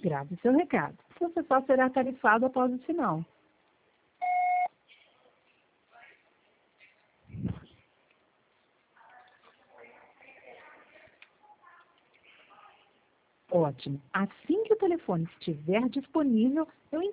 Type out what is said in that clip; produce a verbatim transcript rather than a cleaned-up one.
Grave seu recado. Você só será tarifado após o sinal. Ótimo. Assim que o telefone estiver disponível, eu